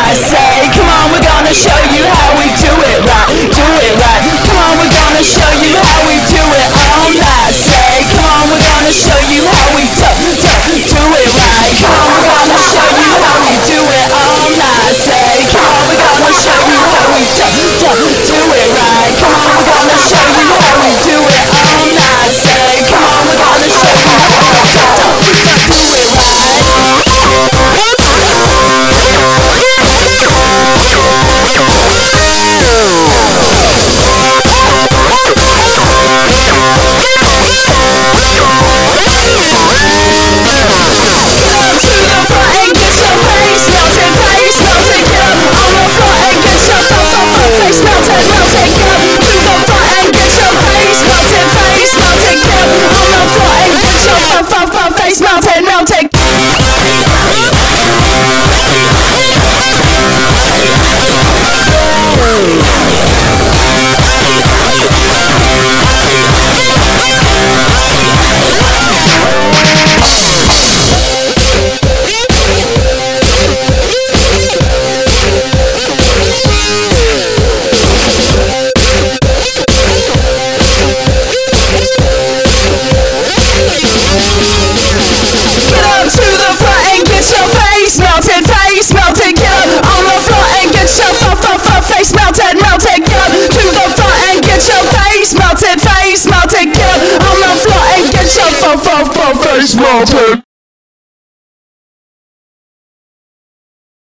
I say, come on, we're gonna show you how we do it right, do it right. Come on, we're gonna show you how we do it all night. Say, come on, we're gonna show you how we do it right. Come on, we're gonna show you how we do it all night. Say, come on, we're gonna show you how we do it right. Come on, we're gonna show you how we do it all night. Say, come on, we're gonna show you how we do it right. Face melted.